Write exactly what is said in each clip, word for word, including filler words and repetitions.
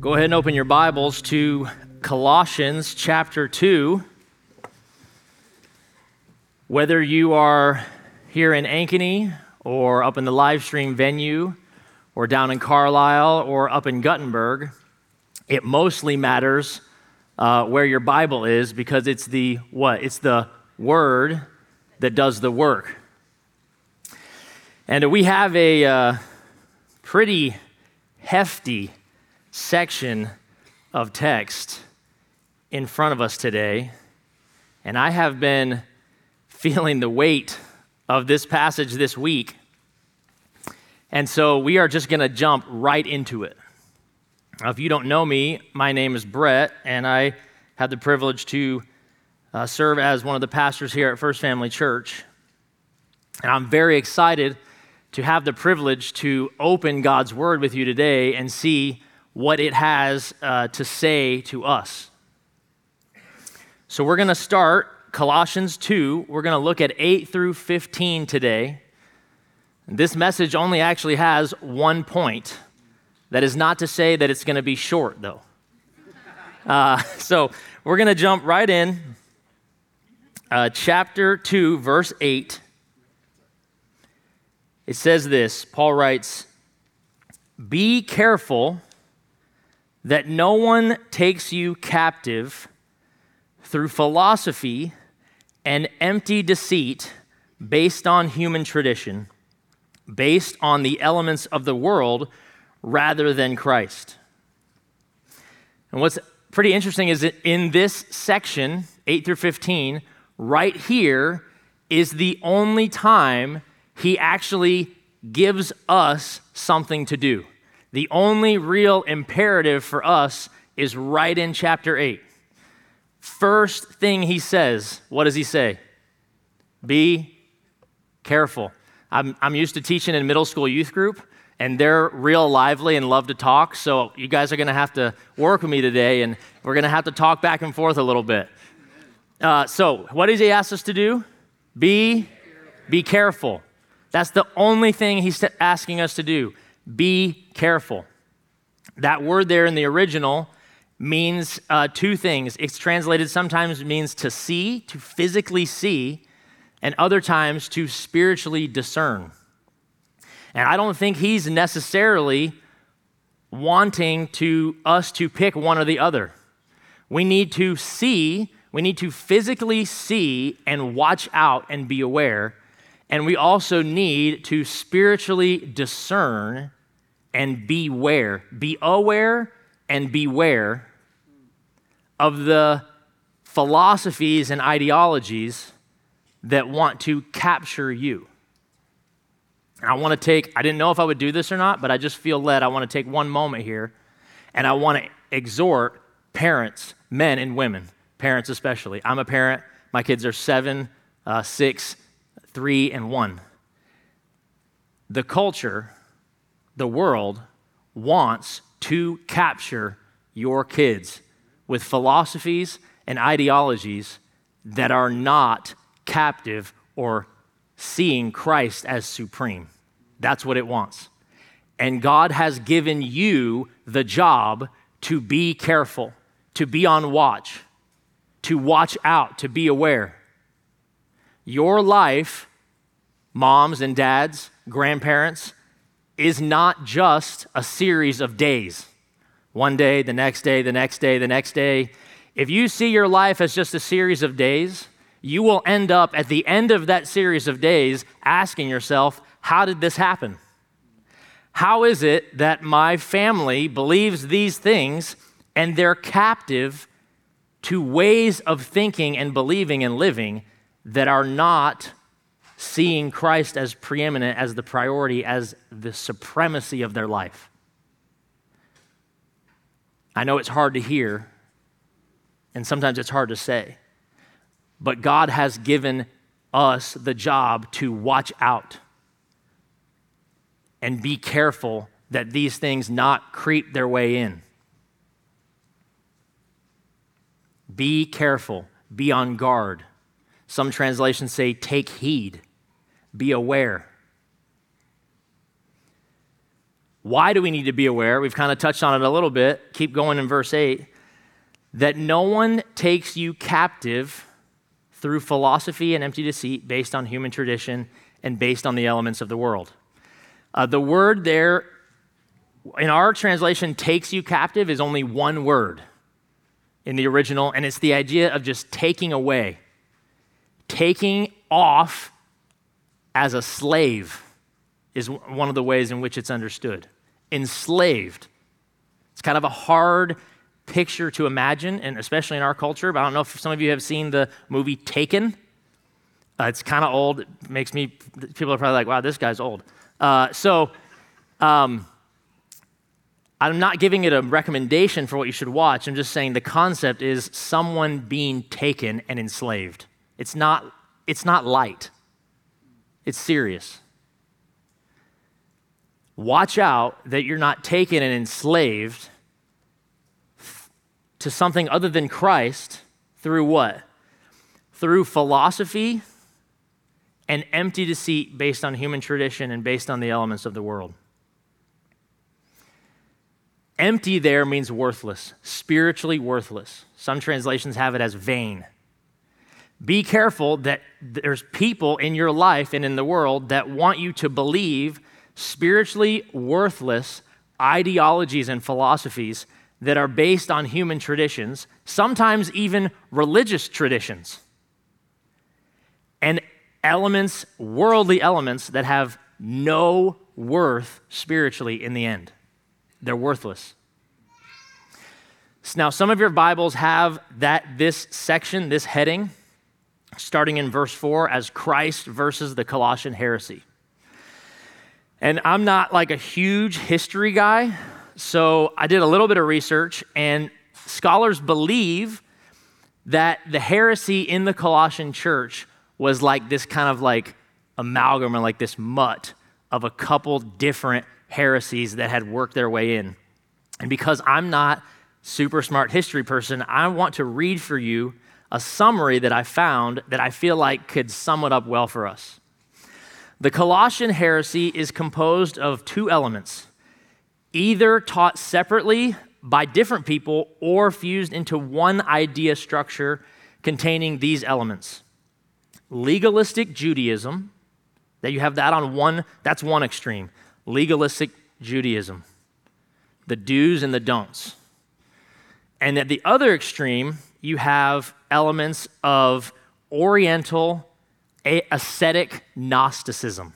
Go ahead and open your Bibles to Colossians chapter two. Whether you are here in Ankeny or up in the live stream venue or down in Carlisle or up in Guttenberg, it mostly matters uh, where your Bible is because it's the what? It's the Word that does the work. And we have a uh, pretty hefty section of text in front of us today, and I have been feeling the weight of this passage this week, and so we are just going to jump right into it. Now, if you don't know me, my name is Brett, and I have the privilege to uh, serve as one of the pastors here at First Family Church, and I'm very excited to have the privilege to open God's Word with you today and see what it has uh, to say to us. So we're going to start Colossians two. We're going to look at eight through fifteen today. This message only actually has one point. That is not to say that it's going to be short, though. Uh, so we're going to jump right in. Uh, chapter two, verse eight. It says this, Paul writes, "Be careful that no one takes you captive through philosophy and empty deceit based on human tradition, based on the elements of the world rather than Christ." And what's pretty interesting is that in this section, eight through fifteen, right here is the only time he actually gives us something to do. The only real imperative for us is right in chapter eight. First thing he says, what does he say? Be careful. I'm, I'm used to teaching in middle school youth group, and they're real lively and love to talk, so you guys are going to have to work with me today, and we're going to have to talk back and forth a little bit. Uh, so what does he ask us to do? Be, be careful. That's the only thing he's asking us to do. Be careful. That word there in the original means uh, two things. It's translated sometimes means to see, to physically see, and other times to spiritually discern. And I don't think he's necessarily wanting to us to pick one or the other. We need to see, we need to physically see and watch out and be aware. And we also need to spiritually discern and beware. Be aware and beware of the philosophies and ideologies that want to capture you. And I want to take, I didn't know if I would do this or not, but I just feel led. I want to take one moment here, and I want to exhort parents, men and women, parents especially. I'm a parent. My kids are seven, uh, six, three, and one. The culture, the world, wants to capture your kids with philosophies and ideologies that are not captive or seeing Christ as supreme. That's what it wants. And God has given you the job to be careful, to be on watch, to watch out, to be aware. Your life, moms and dads, grandparents, is not just a series of days. One day, the next day, the next day, the next day. If you see your life as just a series of days, you will end up at the end of that series of days asking yourself, how did this happen? How is it that my family believes these things and they're captive to ways of thinking and believing and living that are not seeing Christ as preeminent, as the priority, as the supremacy of their life? I know it's hard to hear, and sometimes it's hard to say, but God has given us the job to watch out and be careful that these things not creep their way in. Be careful, be on guard. Some translations say take heed, be aware. Why do we need to be aware? We've kind of touched on it a little bit. Keep going in verse eight. That no one takes you captive through philosophy and empty deceit based on human tradition and based on the elements of the world. Uh, the word there in our translation, takes you captive, is only one word in the original, and it's the idea of just taking away, taking off as a slave is one of the ways in which it's understood. Enslaved. It's kind of a hard picture to imagine, and especially in our culture, but I don't know if some of you have seen the movie Taken. Uh, it's kind of old. It makes me, people are probably like, wow, this guy's old. Uh, so, um, I'm not giving it a recommendation for what you should watch. I'm just saying the concept is someone being taken and enslaved. It's not, it's not light. It's serious. Watch out that you're not taken and enslaved to something other than Christ through what? Through philosophy and empty deceit based on human tradition and based on the elements of the world. Empty there means worthless, spiritually worthless. Some translations have it as vain. Be careful that there's people in your life and in the world that want you to believe spiritually worthless ideologies and philosophies that are based on human traditions, sometimes even religious traditions, and elements, worldly elements that have no worth spiritually in the end. They're worthless. Now, some of your Bibles have that this section, this heading, starting in verse four, as Christ versus the Colossian heresy. And I'm not like a huge history guy, so I did a little bit of research, and scholars believe that the heresy in the Colossian church was like this kind of like amalgam or like this mutt of a couple different heresies that had worked their way in. And because I'm not super smart history person, I want to read for you a summary that I found that I feel like could sum it up well for us. The Colossian heresy is composed of two elements, either taught separately by different people or fused into one idea structure containing these elements. Legalistic Judaism, that you have that on one, that's one extreme. Legalistic Judaism, the do's and the don'ts. And at the other extreme, you have elements of Oriental ascetic Gnosticism.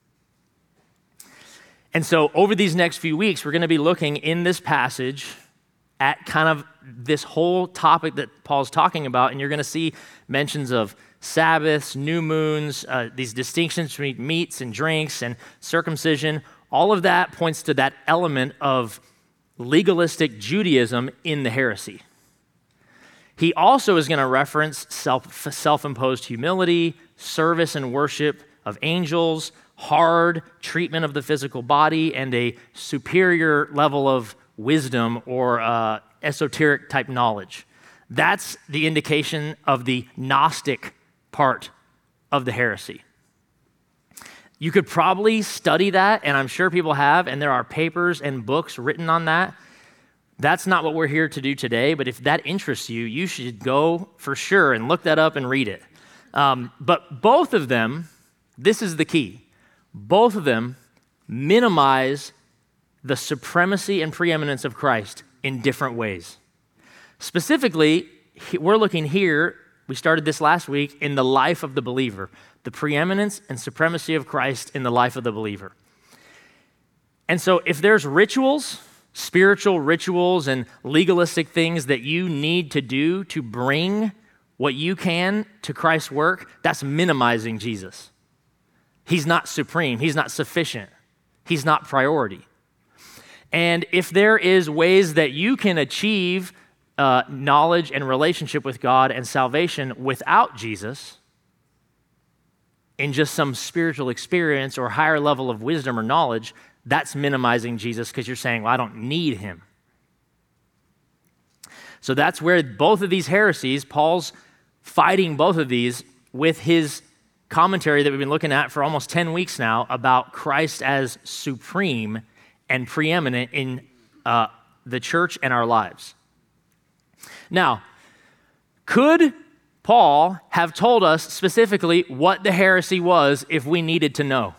And so over these next few weeks, we're going to be looking in this passage at kind of this whole topic that Paul's talking about, and you're going to see mentions of Sabbaths, new moons, uh, these distinctions between meats and drinks and circumcision. All of that points to that element of legalistic Judaism in the heresy. He also is going to reference self, self-imposed humility, service and worship of angels, hard treatment of the physical body, and a superior level of wisdom or uh, esoteric type knowledge. That's the indication of the Gnostic part of the heresy. You could probably study that, and I'm sure people have, and there are papers and books written on that. That's not what we're here to do today, but if that interests you, you should go for sure and look that up and read it. Um, but both of them, this is the key, both of them minimize the supremacy and preeminence of Christ in different ways. Specifically, we're looking here, we started this last week, in the life of the believer, the preeminence and supremacy of Christ in the life of the believer. And so if there's rituals, spiritual rituals and legalistic things that you need to do to bring what you can to Christ's work, that's minimizing Jesus. He's not supreme. He's not sufficient. He's not priority. And if there is ways that you can achieve uh, knowledge and relationship with God and salvation without Jesus, in just some spiritual experience or higher level of wisdom or knowledge, that's minimizing Jesus because you're saying, well, I don't need him. So that's where both of these heresies, Paul's fighting both of these with his commentary that we've been looking at for almost ten weeks now about Christ as supreme and preeminent in uh, the church and our lives. Now, could Paul have told us specifically what the heresy was if we needed to know?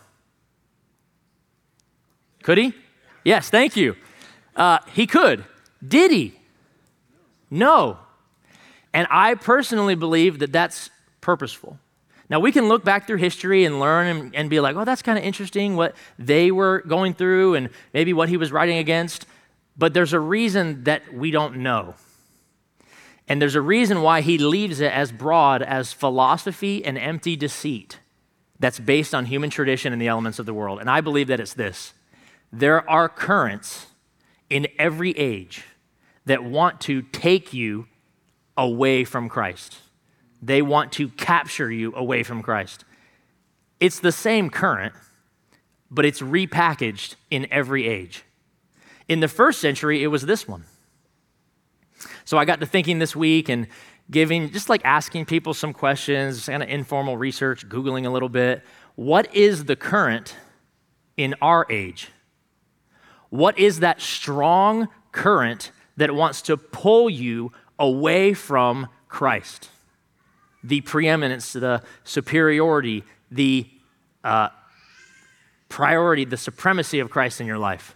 Could he? Yes, thank you. Uh, he could. Did he? No. And I personally believe that that's purposeful. Now, we can look back through history and learn and, and be like, oh, that's kind of interesting what they were going through and maybe what he was writing against. But there's a reason that we don't know. And there's a reason why he leaves it as broad as philosophy and empty deceit that's based on human tradition and the elements of the world. And I believe that it's this. There are currents in every age that want to take you away from Christ. They want to capture you away from Christ. It's the same current, but it's repackaged in every age. In the first century, it was this one. So I got to thinking this week and giving, just like asking people some questions, kind of informal research, Googling a little bit. What is the current in our age? What is that strong current that wants to pull you away from Christ? The preeminence, the superiority, the uh, priority, the supremacy of Christ in your life.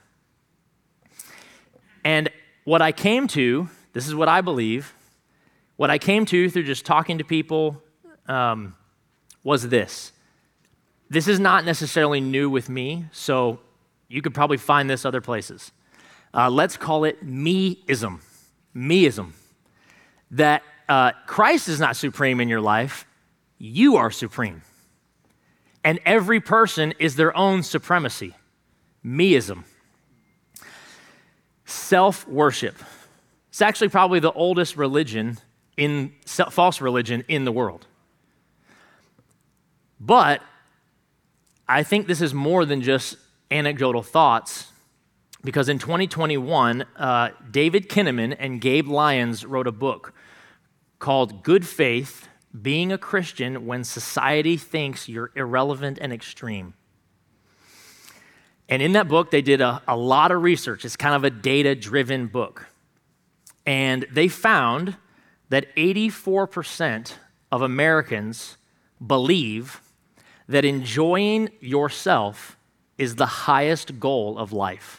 And what I came to, this is what I believe, what I came to through just talking to people um, was this. This is not necessarily new with me, so you could probably find this other places. Uh, let's call it me-ism. Me-ism. That uh, Christ is not supreme in your life, you are supreme. And every person is their own supremacy. Me-ism. Self-worship. It's actually probably the oldest religion, in false religion in the world. But I think this is more than just anecdotal thoughts, because in twenty twenty-one, uh, David Kinnaman and Gabe Lyons wrote a book called Good Faith, Being a Christian When Society Thinks You're Irrelevant and Extreme. And in that book, they did a, a lot of research. It's kind of a data-driven book. And they found that eighty-four percent of Americans believe that enjoying yourself is the highest goal of life.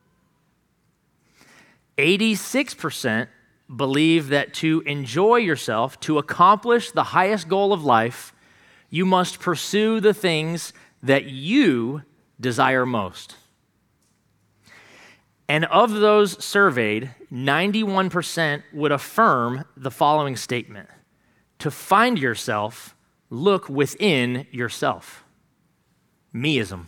eighty-six percent believe that to enjoy yourself, to accomplish the highest goal of life, you must pursue the things that you desire most. And of those surveyed, ninety-one percent would affirm the following statement: to find yourself, look within yourself. Me-ism.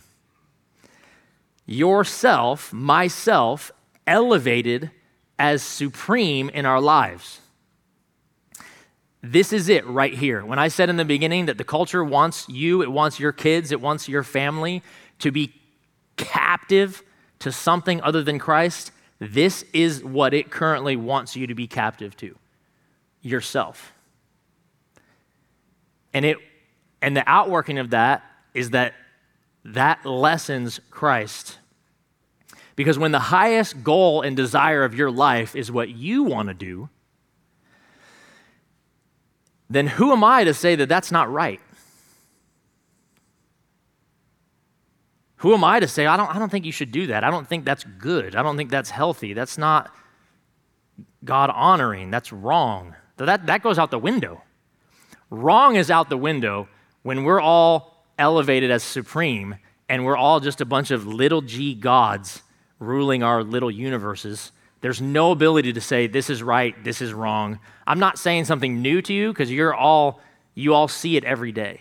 Yourself, myself, elevated as supreme in our lives. This is it right here. When I said in the beginning that the culture wants you, it wants your kids, it wants your family to be captive to something other than Christ, this is what it currently wants you to be captive to. Yourself. And it and the outworking of that is that that lessens Christ. Because when the highest goal and desire of your life is what you want to do, then who am I to say that that's not right? Who am I to say, I don't, I don't think you should do that. I don't think that's good. I don't think that's healthy. That's not God honoring. That's wrong. That, that goes out the window. Wrong is out the window when we're all elevated as supreme and we're all just a bunch of little g gods ruling our little universes. There's no ability to say this is right, this is wrong. I'm not saying something new to you because you're all, you all see it every day.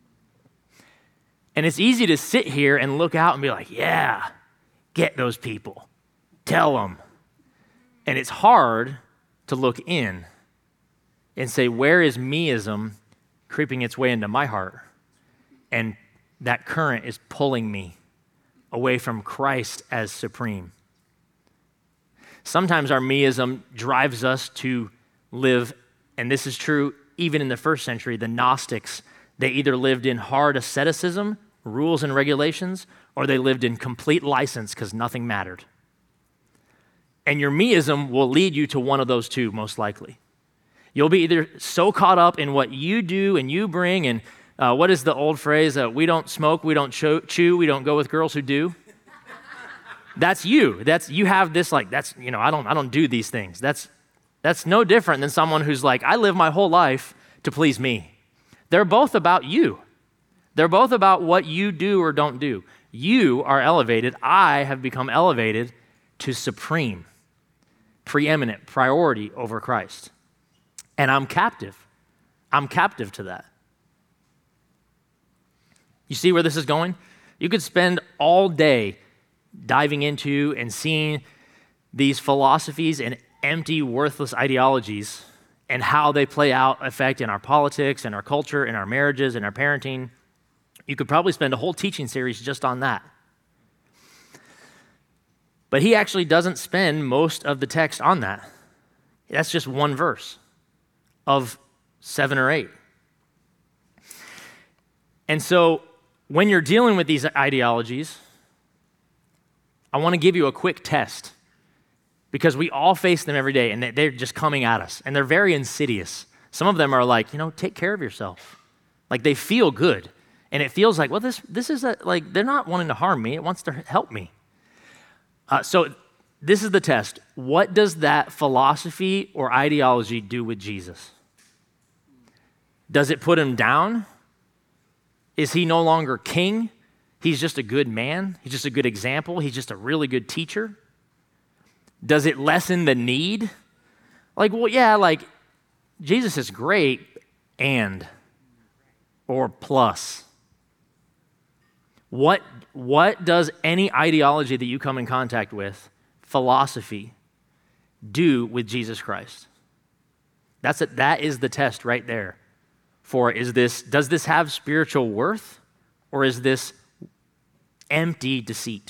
And it's easy to sit here and look out and be like, yeah, get those people, tell them. And it's hard to look in and say, where is me-ism creeping its way into my heart? And that current is pulling me away from Christ as supreme. Sometimes our me-ism drives us to live, and this is true even in the first century, the Gnostics, they either lived in hard asceticism, rules and regulations, or they lived in complete license because nothing mattered. And your meism will lead you to one of those two, most likely. You'll be either so caught up in what you do and you bring, and uh, what is the old phrase? Uh, we don't smoke, we don't chew, chew, we don't go with girls who do. That's you. That's you have this like that's you know I don't I don't do these things. That's that's no different than someone who's like, I live my whole life to please me. They're both about you. They're both about what you do or don't do. You are elevated. I have become elevated to supreme, preeminent, priority over Christ. And I'm captive. I'm captive to that. You see where this is going? You could spend all day diving into and seeing these philosophies and empty, worthless ideologies and how they play out effect in our politics, in our culture, in our marriages, in our parenting. You could probably spend a whole teaching series just on that. But he actually doesn't spend most of the text on that. That's just one verse of seven or eight. And so when you're dealing with these ideologies, I want to give you a quick test because we all face them every day and they're just coming at us and they're very insidious. Some of them are like, you know, take care of yourself. Like they feel good and it feels like, well, this this is a, like they're not wanting to harm me. It wants to help me. Uh, so this is the test. What does that philosophy or ideology do with Jesus? Does it put him down? Is he no longer king? He's just a good man. He's just a good example. He's just a really good teacher. Does it lessen the need? Like, well, yeah, like Jesus is great and or plus. What, what does any ideology that you come in contact with, philosophy, do with Jesus Christ? That's it. That is the test right there. For is this, does this have spiritual worth or is this empty deceit?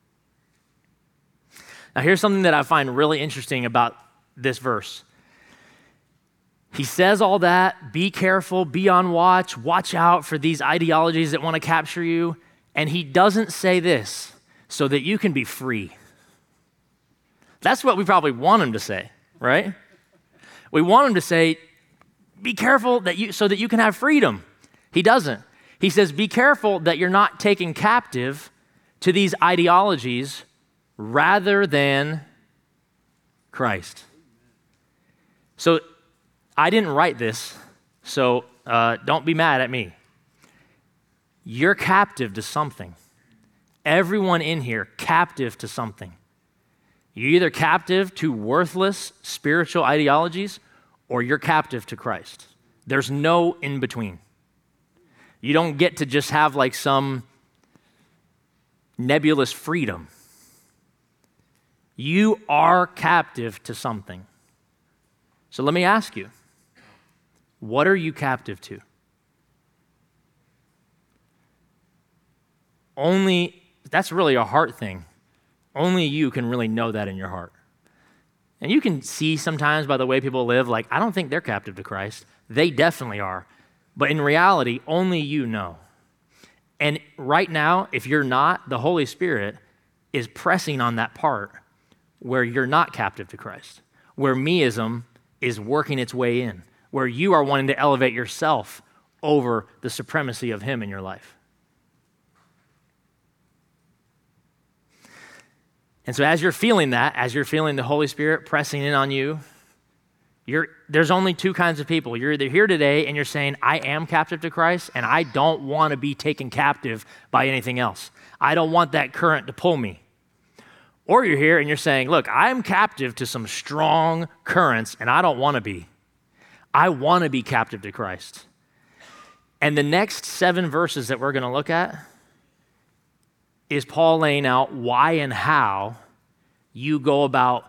Now here's something that I find really interesting about this verse. He says all that, be careful, be on watch, watch out for these ideologies that want to capture you. And he doesn't say this so that you can be free. That's what we probably want him to say, right? We want him to say, be careful that you so that you can have freedom. He doesn't. He says, be careful that you're not taken captive to these ideologies rather than Christ. So I didn't write this, so uh, don't be mad at me. You're captive to something. Everyone in here captive to something. You're either captive to worthless spiritual ideologies or you're captive to Christ. There's no in between. You don't get to just have like some nebulous freedom. You are captive to something. So let me ask you, what are you captive to? Only, that's really a heart thing. Only you can really know that in your heart. And you can see sometimes by the way people live, like, I don't think they're captive to Christ. They definitely are. But in reality, only you know. And right now, if you're not, the Holy Spirit is pressing on that part where you're not captive to Christ, where meism is working its way in, where you are wanting to elevate yourself over the supremacy of him in your life. And so as you're feeling that, as you're feeling the Holy Spirit pressing in on you, you're, there's only two kinds of people. You're either here today and you're saying, I am captive to Christ and I don't want to be taken captive by anything else. I don't want that current to pull me. Or you're here and you're saying, look, I'm captive to some strong currents and I don't want to be. I want to be captive to Christ. And the next seven verses that we're going to look at is Paul laying out why and how you go about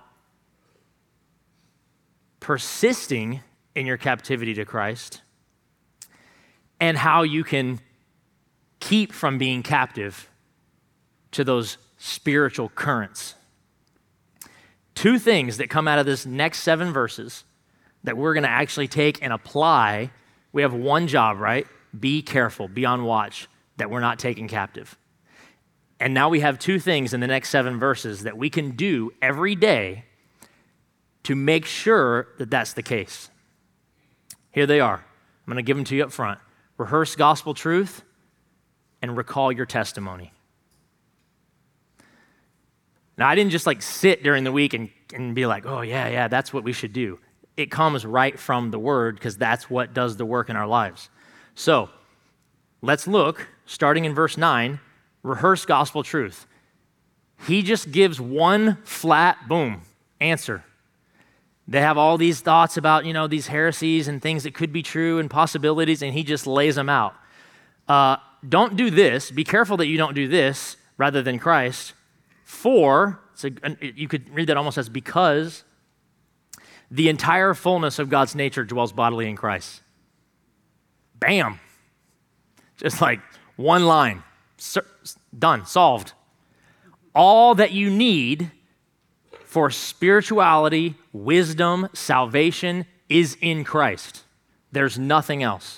persisting in your captivity to Christ and how you can keep from being captive to those spiritual currents. Two things that come out of this next seven verses that we're going to actually take and apply. We have one job, right? Be careful, be on watch that we're not taken captive. And now we have two things in the next seven verses that we can do every day to make sure that that's the case. Here they are. I'm going to give them to you up front. Rehearse gospel truth and recall your testimony. Now, I didn't just like sit during the week and, and be like, oh, yeah, yeah, that's what we should do. It comes right from the word because that's what does the work in our lives. So let's look, starting in verse nine, rehearse gospel truth. He just gives one flat, boom, answer. They have all these thoughts about, you know, these heresies and things that could be true and possibilities, and he just lays them out. Uh, don't do this. Be careful that you don't do this rather than Christ. For, so you could read that almost as because the entire fullness of God's nature dwells bodily in Christ. Bam. Just like one line. Done, solved. All that you need for spirituality, wisdom, salvation is in Christ. There's nothing else.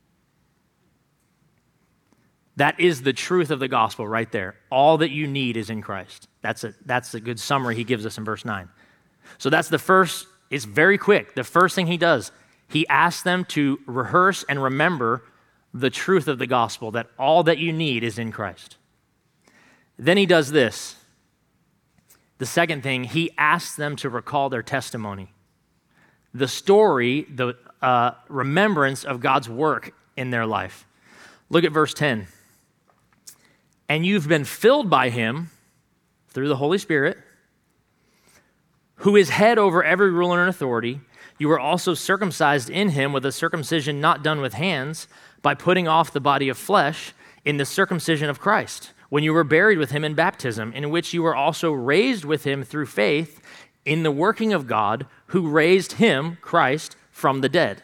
That is the truth of the gospel right there. All that you need is in Christ. That's a, that's a good summary he gives us in verse nine. So that's the first, it's very quick. The first thing he does, he asks them to rehearse and remember the truth of the gospel, that all that you need is in Christ. Then he does this. The second thing, he asks them to recall their testimony. The story, the uh, remembrance of God's work in their life. Look at verse ten. And you've been filled by him through the Holy Spirit, who is head over every ruler and authority. You were also circumcised in him with a circumcision not done with hands, by putting off the body of flesh in the circumcision of Christ, when you were buried with him in baptism, in which you were also raised with him through faith in the working of God, who raised him, Christ, from the dead.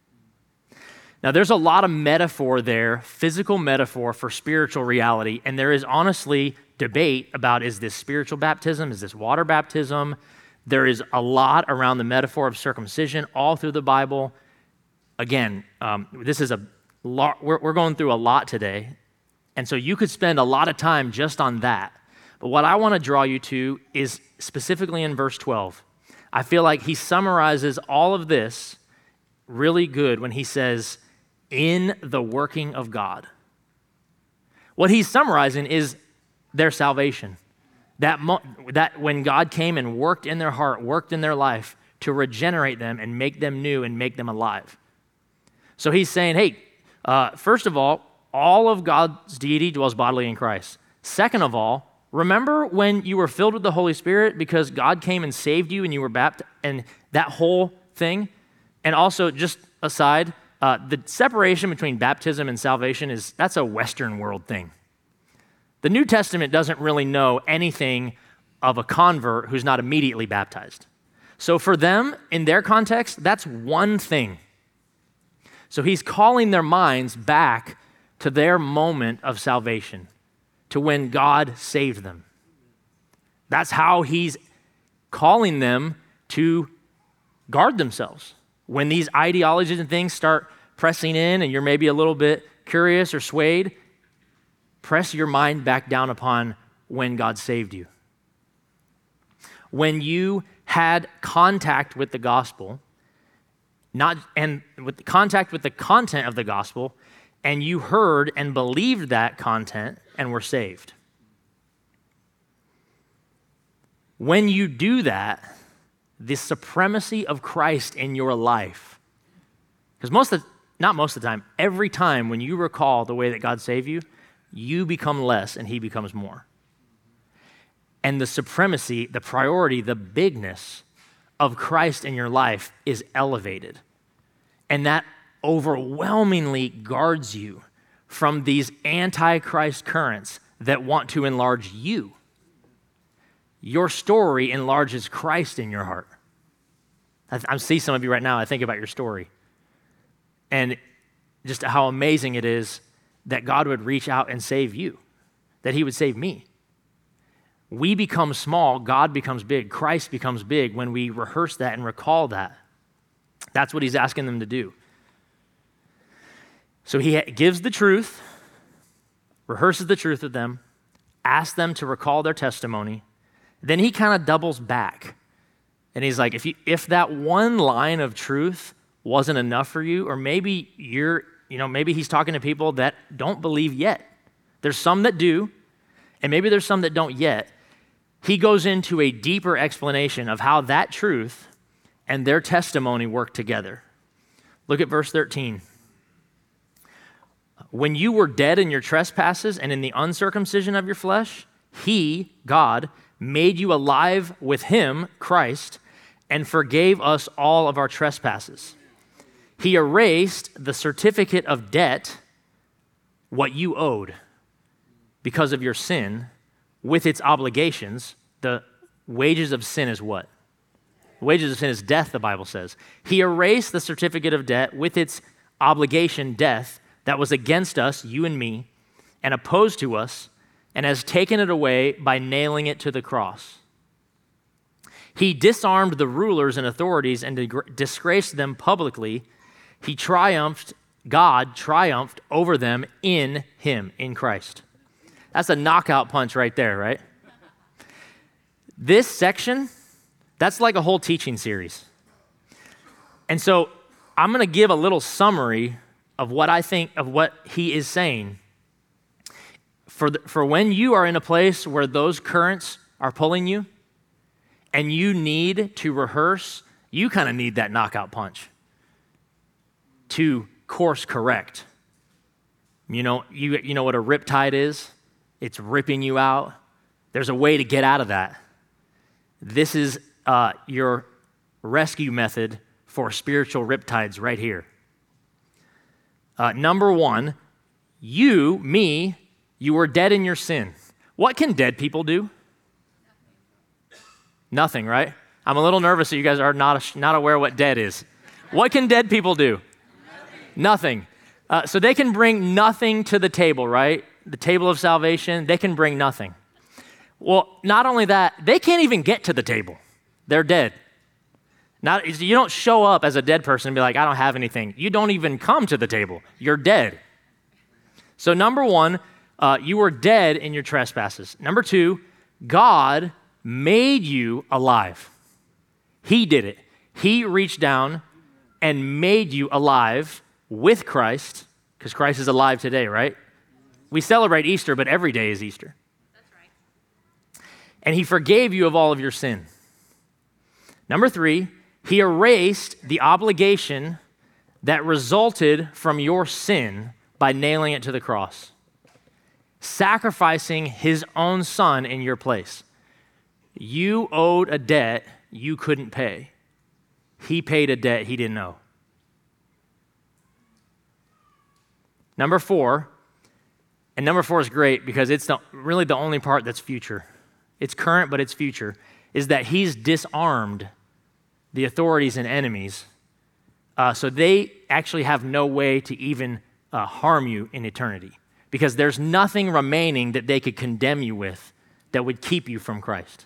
Now, there's a lot of metaphor there, physical metaphor for spiritual reality, and there is honestly debate about, is this spiritual baptism? Is this water baptism? There is a lot around the metaphor of circumcision all through the Bible. Again, um, this is a lot, we're, we're going through a lot today, and so you could spend a lot of time just on that. But what I want to draw you to is specifically in verse twelve. I feel like he summarizes all of this really good when he says, in the working of God. What he's summarizing is their salvation. That, mo- that when God came and worked in their heart, worked in their life to regenerate them and make them new and make them alive. So he's saying, hey, uh, first of all, all of God's deity dwells bodily in Christ. Second of all, remember when you were filled with the Holy Spirit because God came and saved you and you were baptized and that whole thing? And also, just aside, uh, the separation between baptism and salvation is, that's a Western world thing. The New Testament doesn't really know anything of a convert who's not immediately baptized. So for them, in their context, that's one thing. So he's calling their minds back to their moment of salvation, to when God saved them. That's how he's calling them to guard themselves. When these ideologies and things start pressing in and you're maybe a little bit curious or swayed, press your mind back down upon when God saved you. When you had contact with the gospel, not and with contact with the content of the gospel, and you heard and believed that content and were saved. When you do that, the supremacy of Christ in your life, because most of the, not most of the time, every time when you recall the way that God saved you, you become less and he becomes more. And the supremacy, the priority, the bigness of Christ in your life is elevated. And that overwhelmingly guards you from these anti-Christ currents that want to enlarge you. Your story enlarges Christ in your heart. I, I see some of you right now, I think about your story. And just how amazing it is that God would reach out and save you, that he would save me. We become small, God becomes big, Christ becomes big when we rehearse that and recall that. That's what he's asking them to do. So he gives the truth, rehearses the truth with them, asks them to recall their testimony. Then he kind of doubles back. And he's like, if you, if that one line of truth wasn't enough for you, or maybe you're, you know, maybe he's talking to people that don't believe yet. There's some that do, and maybe there's some that don't yet. He goes into a deeper explanation of how that truth and their testimony work together. Look at verse thirteen. When you were dead in your trespasses and in the uncircumcision of your flesh, he, God, made you alive with him, Christ, and forgave us all of our trespasses. He erased the certificate of debt, what you owed because of your sin, with its obligations. The wages of sin is what? The wages of sin is death, the Bible says. He erased the certificate of debt with its obligation, death, that was against us, you and me, and opposed to us, and has taken it away by nailing it to the cross. He disarmed the rulers and authorities and disgraced them publicly. He triumphed, God triumphed over them in him, in Christ. That's a knockout punch right there, right? This section, that's like a whole teaching series. And so I'm going to give a little summary of what I think, of what he is saying. For, the, for when you are in a place where those currents are pulling you and you need to rehearse, you kind of need that knockout punch to course correct. You know, you, you know what a riptide is? It's ripping you out. There's a way to get out of that. This is uh, your rescue method for spiritual riptides right here. Uh, number one, you, me, you were dead in your sin. What can dead people do? Nothing, right? I'm a little nervous that you guys are not, not aware what dead is. What can dead people do? Nothing. Nothing. Uh, so they can bring nothing to the table, right? The table of salvation, they can bring nothing. Well, not only that, they can't even get to the table. They're dead. Not, you don't show up as a dead person and be like, I don't have anything. You don't even come to the table. You're dead. So number one, uh, you were dead in your trespasses. Number two, God made you alive. He did it. He reached down and made you alive with Christ, because Christ is alive today, right? We celebrate Easter, but every day is Easter. That's right. And he forgave you of all of your sin. Number three, he erased the obligation that resulted from your sin by nailing it to the cross, sacrificing his own son in your place. You owed a debt you couldn't pay. He paid a debt he didn't owe. Number four, and number four is great because it's the, really the only part that's future. It's current, but it's future, is that he's disarmed the authorities and enemies, uh, so they actually have no way to even uh, harm you in eternity, because there's nothing remaining that they could condemn you with that would keep you from Christ.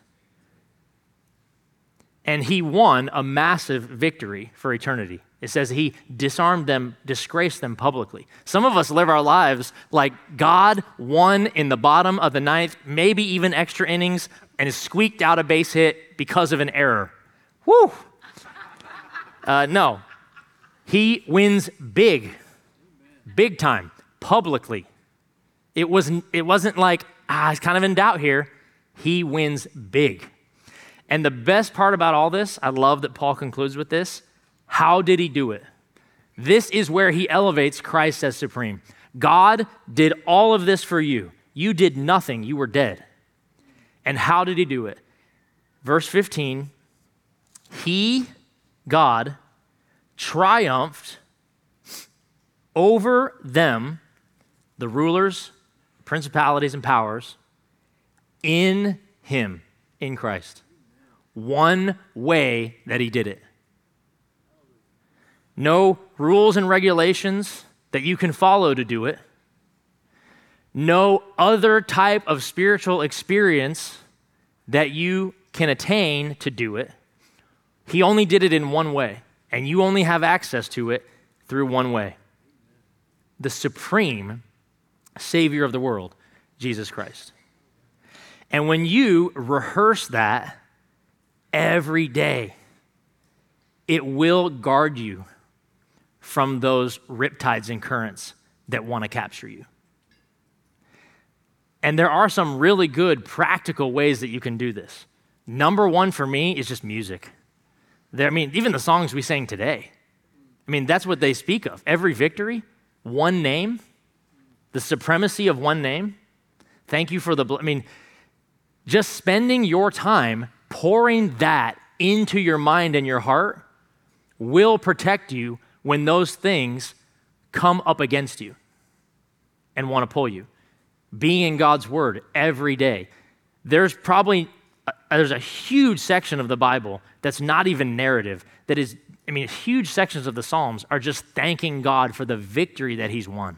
And he won a massive victory for eternity. It says he disarmed them, disgraced them publicly. Some of us live our lives like God won in the bottom of the ninth, maybe even extra innings, and has squeaked out a base hit because of an error. Woo! Uh, no. He wins big, big time, publicly. It wasn't, it wasn't like, ah, he's kind of in doubt here. He wins big. And the best part about all this, I love that Paul concludes with this, how did he do it? This is where he elevates Christ as supreme. God did all of this for you. You did nothing. You were dead. And how did he do it? Verse fifteen, he, God, triumphed over them, the rulers, principalities, and powers, in him, in Christ. One way that he did it. No rules and regulations that you can follow to do it. No other type of spiritual experience that you can attain to do it. He only did it in one way, and you only have access to it through one way. The supreme Savior of the world, Jesus Christ. And when you rehearse that every day, it will guard you from those riptides and currents that want to capture you. And there are some really good practical ways that you can do this. Number one for me is just music. There, I mean, even the songs we sang today, I mean, that's what they speak of. Every victory, one name, the supremacy of one name. Thank you for the, I mean, just spending your time pouring that into your mind and your heart will protect you when those things come up against you and want to pull you. Being in God's word every day. There's probably, uh, there's a huge section of the Bible that's not even narrative, that is, I mean, huge sections of the Psalms are just thanking God for the victory that he's won.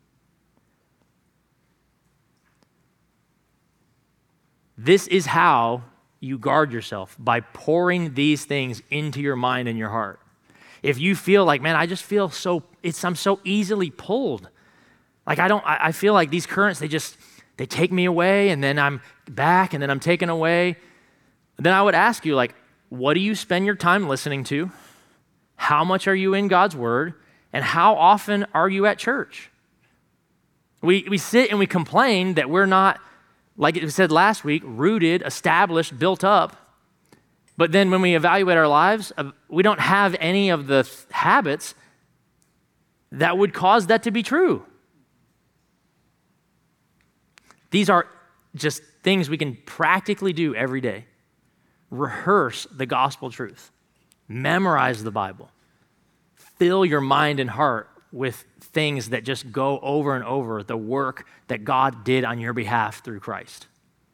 This is how you guard yourself, by pouring these things into your mind and your heart. If you feel like, man, I just feel so, it's, I'm so easily pulled. Like I don't, I, I feel like these currents, they just, they take me away and then I'm back and then I'm taken away. Then I would ask you, like, what do you spend your time listening to? How much are you in God's word? And how often are you at church? We, we sit and we complain that we're not, like it said last week, rooted, established, built up. But then when we evaluate our lives, uh, we don't have any of the th- habits that would cause that to be true. These are just things we can practically do every day. Rehearse the gospel truth. Memorize the Bible. Fill your mind and heart with things that just go over and over the work that God did on your behalf through Christ.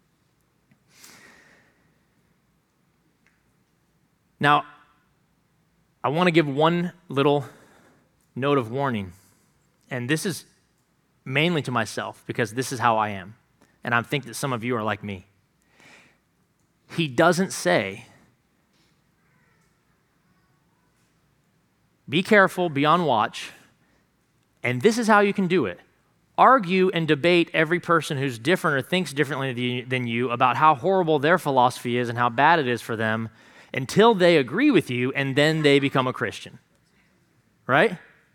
Now, I want to give one little note of warning, and this is mainly to myself because this is how I am. And I think that some of you are like me. He doesn't say, be careful, be on watch, and this is how you can do it. Argue and debate every person who's different or thinks differently than you about how horrible their philosophy is and how bad it is for them until they agree with you, and then they become a Christian. Right?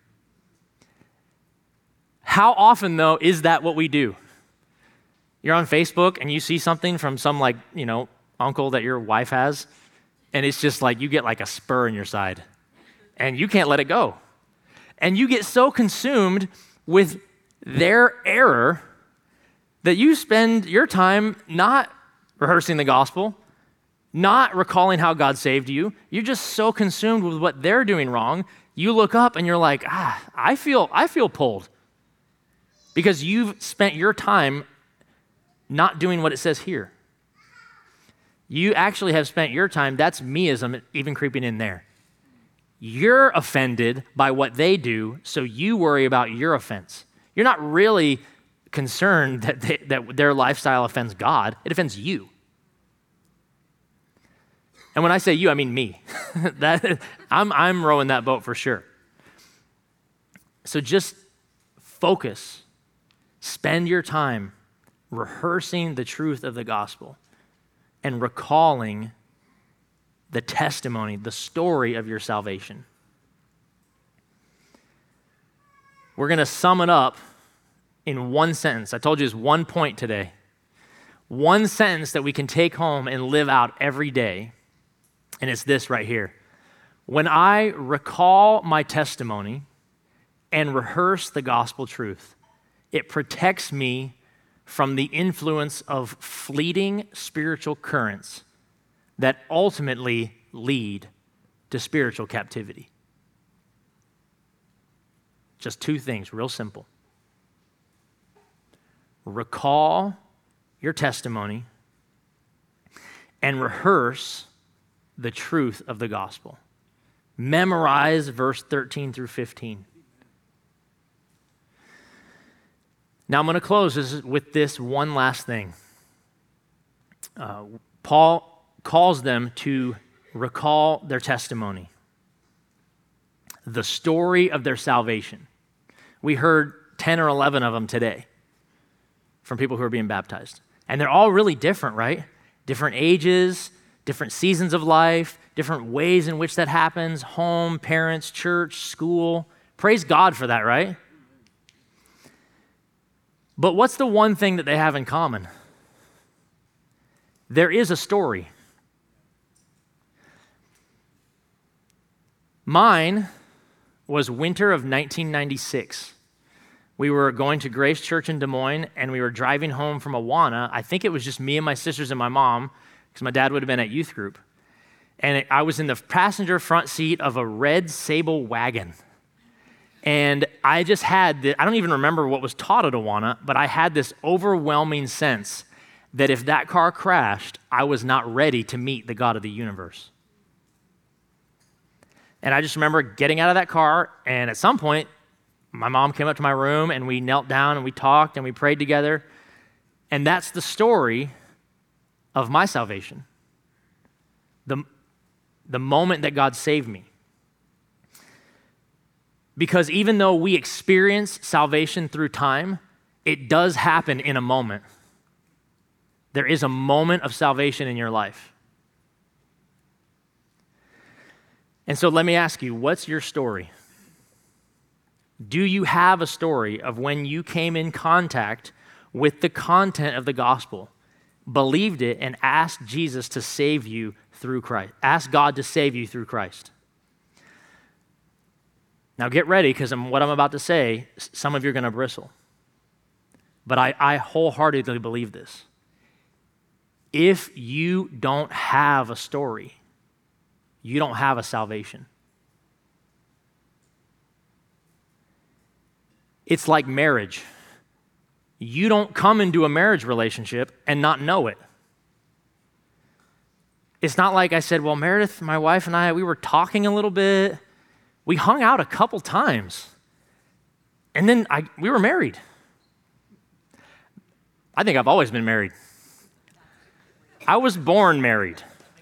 How often, though, is that what we do? You're on Facebook and you see something from some, like, you know, uncle that your wife has, and it's just like you get like a spur in your side and you can't let it go. And you get so consumed with their error that you spend your time not rehearsing the gospel, not recalling how God saved you. You're just so consumed with what they're doing wrong. You look up and you're like, ah, I feel, I feel pulled because you've spent your time not doing what it says here. You actually have spent your time, that's meism even creeping in there. You're offended by what they do, so you worry about your offense. You're not really concerned that, they, that their lifestyle offends God, it offends you. And when I say you, I mean me. that, I'm, I'm rowing that boat for sure. So just focus, spend your time rehearsing the truth of the gospel and recalling the testimony, the story of your salvation. We're going to sum it up in one sentence. I told you it's one point today. One sentence that we can take home and live out every day, and it's this right here. When I recall my testimony and rehearse the gospel truth, it protects me from the influence of fleeting spiritual currents that ultimately lead to spiritual captivity. Just two things, real simple. Recall your testimony and rehearse the truth of the gospel. Memorize verse thirteen through fifteen. Now I'm going to close with this one last thing. Uh, Paul calls them to recall their testimony, the story of their salvation. We heard ten or eleven of them today from people who are being baptized. And they're all really different, right? Different ages, different seasons of life, different ways in which that happens, home, parents, church, school. Praise God for that, right? But what's the one thing that they have in common? There is a story. Mine was winter of nineteen ninety-six. We were going to Grace Church in Des Moines, and we were driving home from Awana. I think it was just me and my sisters and my mom, because my dad would have been at youth group. And it, I was in the passenger front seat of a red Sable wagon. And I just had, the, I don't even remember what was taught at Awana, but I had this overwhelming sense that if that car crashed, I was not ready to meet the God of the universe. And I just remember getting out of that car, and at some point, my mom came up to my room, and we knelt down, and we talked, and we prayed together. And that's the story of my salvation, the, the moment that God saved me. Because even though we experience salvation through time, it does happen in a moment. There is a moment of salvation in your life. And so let me ask you, what's your story? Do you have a story of when you came in contact with the content of the gospel, believed it, and asked Jesus to save you through Christ? Ask God to save you through Christ. Now get ready, because what I'm about to say, some of you are going to bristle. But I, I wholeheartedly believe this. If you don't have a story, you don't have a salvation. It's like marriage. You don't come into a marriage relationship and not know it. It's not like I said, well, Meredith, my wife and I, we were talking a little bit. We hung out a couple times. And then I, we were married. I think I've always been married. I was born married.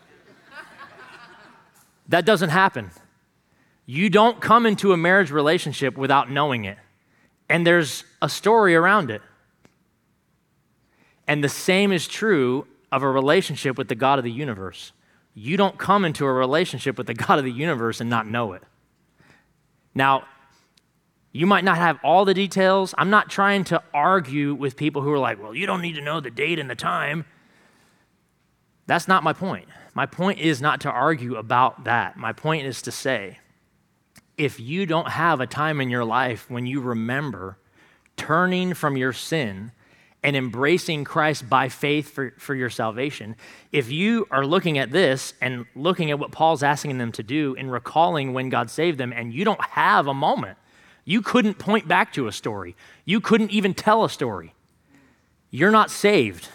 That doesn't happen. You don't come into a marriage relationship without knowing it. And there's a story around it. And the same is true of a relationship with the God of the universe. You don't come into a relationship with the God of the universe and not know it. Now, you might not have all the details. I'm not trying to argue with people who are like, well, you don't need to know the date and the time. That's not my point. My point is not to argue about that. My point is to say, if you don't have a time in your life when you remember turning from your sin and embracing Christ by faith for, for your salvation, if you are looking at this and looking at what Paul's asking them to do and recalling when God saved them, and you don't have a moment, you couldn't point back to a story. You couldn't even tell a story. You're not saved.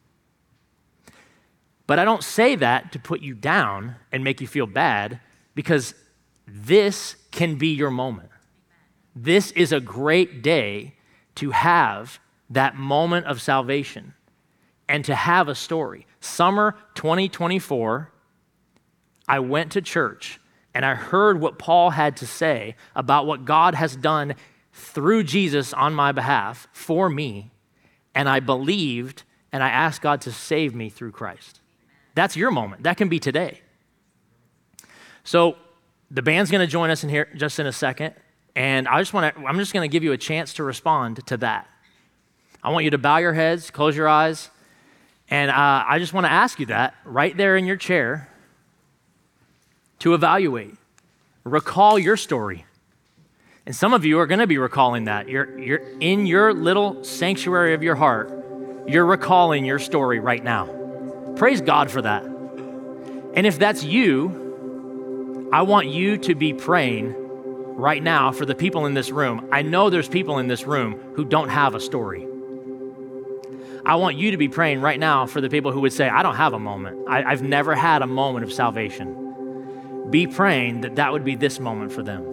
But I don't say that to put you down and make you feel bad, because this can be your moment. This is a great day to have that moment of salvation and to have a story. Summer twenty twenty-four, I went to church and I heard what Paul had to say about what God has done through Jesus on my behalf for me, and I believed and I asked God to save me through Christ. That's your moment. That can be today. So the band's going to join us in here just in a second, and I just want to, I'm just going to give you a chance to respond to that. I want you to bow your heads, close your eyes, and uh, I just want to ask you that right there in your chair to evaluate. Recall your story. And some of you are going to be recalling that. You're, you're in your little sanctuary of your heart, you're recalling your story right now. Praise God for that. And if that's you, I want you to be praying right now for the people in this room. I know there's people in this room who don't have a story. I want you to be praying right now for the people who would say, I don't have a moment. I, I've never had a moment of salvation. Be praying that that would be this moment for them.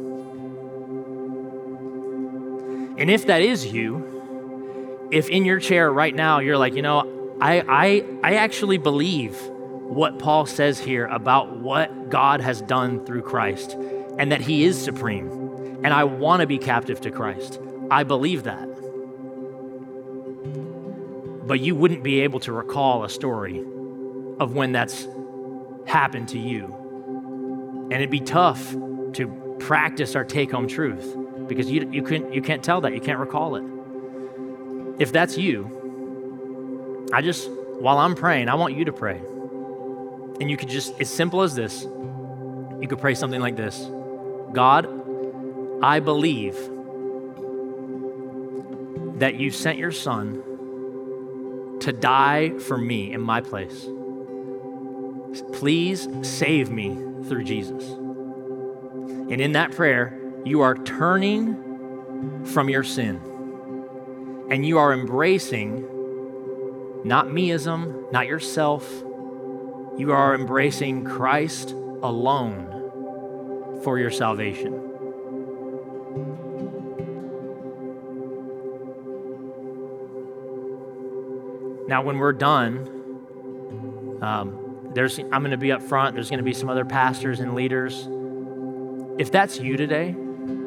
And if that is you, if in your chair right now you're like, you know, I, I, I actually believe what Paul says here about what God has done through Christ and that he is supreme, and I want to be captive to Christ. I believe that. but you wouldn't be able to recall a story of when that's happened to you. And it'd be tough to practice our take-home truth because you, you, couldn't, you can't tell that, you can't recall it. If that's you, I just, while I'm praying, I want you to pray. And you could just, as simple as this, you could pray something like this. God, I believe that you sent your son to die for me in my place. Please save me through Jesus. And in that prayer, you are turning from your sin and you are embracing not meism, not yourself. You are embracing Christ alone for your salvation. Now, when we're done, um, there's, I'm going to be up front. There's going to be some other pastors and leaders. If that's you today,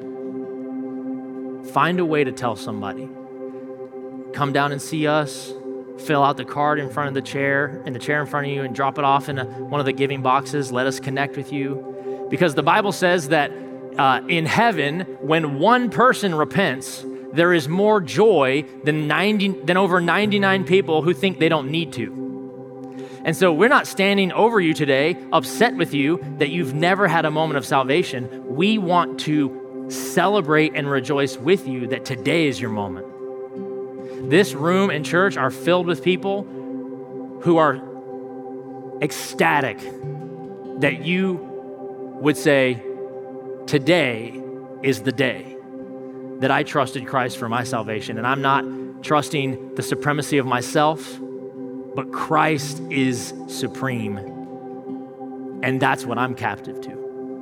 find a way to tell somebody. Come down and see us. Fill out the card in front of the chair, in the chair in front of you, and drop it off in a, one of the giving boxes. Let us connect with you. Because the Bible says that uh, in heaven, when one person repents, there is more joy than ninety than over ninety-nine people who think they don't need to. And so we're not standing over you today, upset with you that you've never had a moment of salvation. We want to celebrate and rejoice with you that today is your moment. This room and church are filled with people who are ecstatic that you would say, today is the day that I trusted Christ for my salvation. And I'm not trusting the supremacy of myself, but Christ is supreme. And that's what I'm captive to.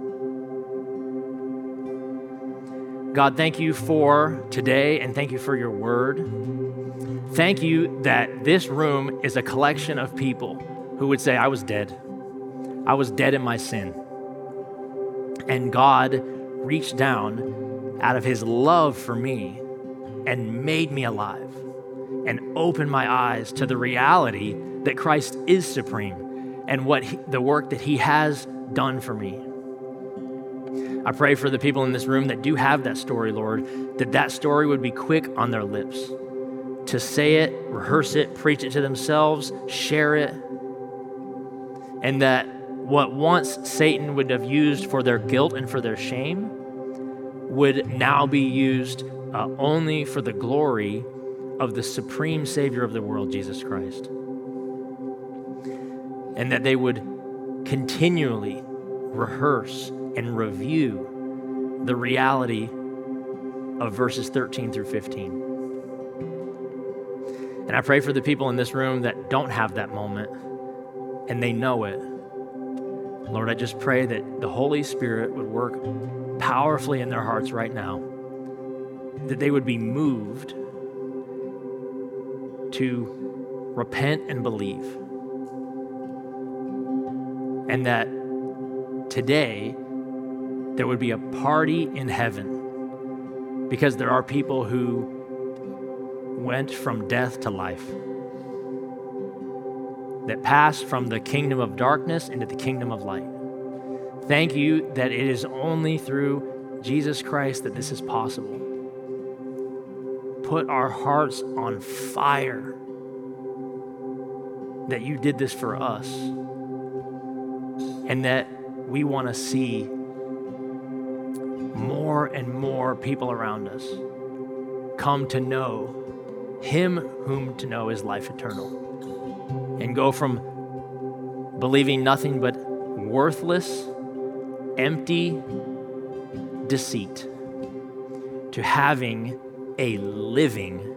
God, thank you for today and thank you for your word. Thank you that this room is a collection of people who would say, I was dead. I was dead in my sin. And God reached down out of his love for me and made me alive and opened my eyes to the reality that Christ is supreme and what he, the work that he has done for me. I pray for the people in this room that do have that story, Lord, that that story would be quick on their lips to say it, rehearse it, preach it to themselves, share it, and that what once Satan would have used for their guilt and for their shame would now be used uh, only for the glory of the supreme Savior of the world, Jesus Christ. And that they would continually rehearse and review the reality of verses thirteen through fifteen. And I pray for the people in this room that don't have that moment and they know it. Lord, I just pray that the Holy Spirit would work powerfully in their hearts right now, that they would be moved to repent and believe. And that today there would be a party in heaven because there are people who went from death to life, that passed from the kingdom of darkness into the kingdom of light. Thank you that it is only through Jesus Christ that this is possible. Put our hearts on fire that you did this for us and that we want to see more and more people around us come to know him whom to know is life eternal, and go from believing nothing but worthless, empty deceit to having a living